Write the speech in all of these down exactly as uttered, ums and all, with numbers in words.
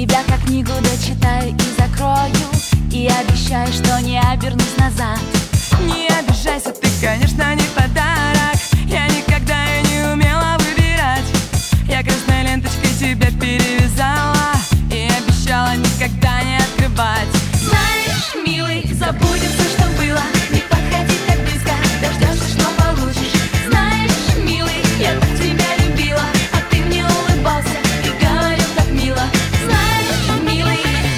тебя как книгу дочитаю и закрою, и обещаю, что не обернусь назад. Не обижайся, ты, конечно, не подарок. Я никогда и не умела выбирать. Я красной ленточкой тебя перевязала и обещала никогда не открывать. Знаешь, милый, забудем все, что было. Не подходи так близко, дождешься, что получишь. Знаешь, милый, я так тебя любила, а ты мне улыбался и говорил так мило. Знаешь, милый,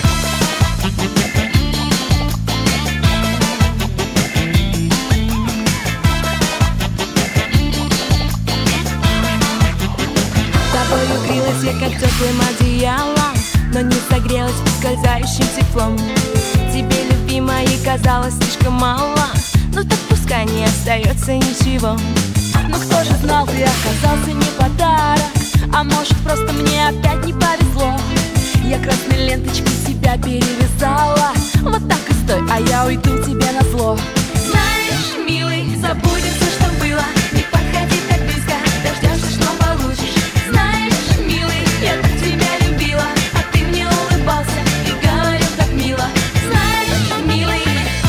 тобой укрылась я как теплым одеялом, но не согрелась ускользающим теплом. Тебе, любимой, казалось слишком мало, ну так пускай не остается ничего. Ну кто же знал, ты оказался не подарок, а может просто мне опять не повезло. Я красной ленточкой тебя перевязала, вот так и стой, а я уйду тебе назло. Знаешь, милый, забудем все, что было. Не подходи так близко, дождешься, что получишь. Знаешь, милый, я так тебя любила, а ты мне улыбался и говорил так мило. Знаешь, милый,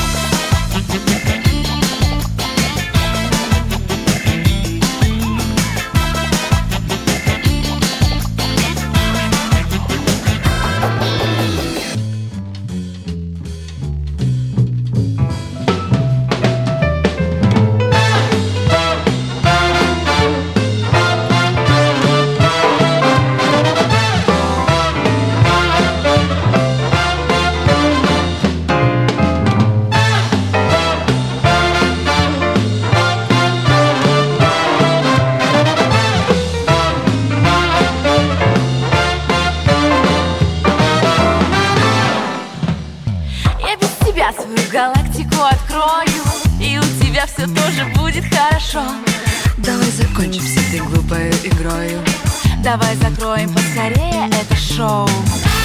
я свою галактику открою, и у тебя все тоже будет хорошо. Давай закончим с этой глупой игрою. Давай закроем поскорее это шоу.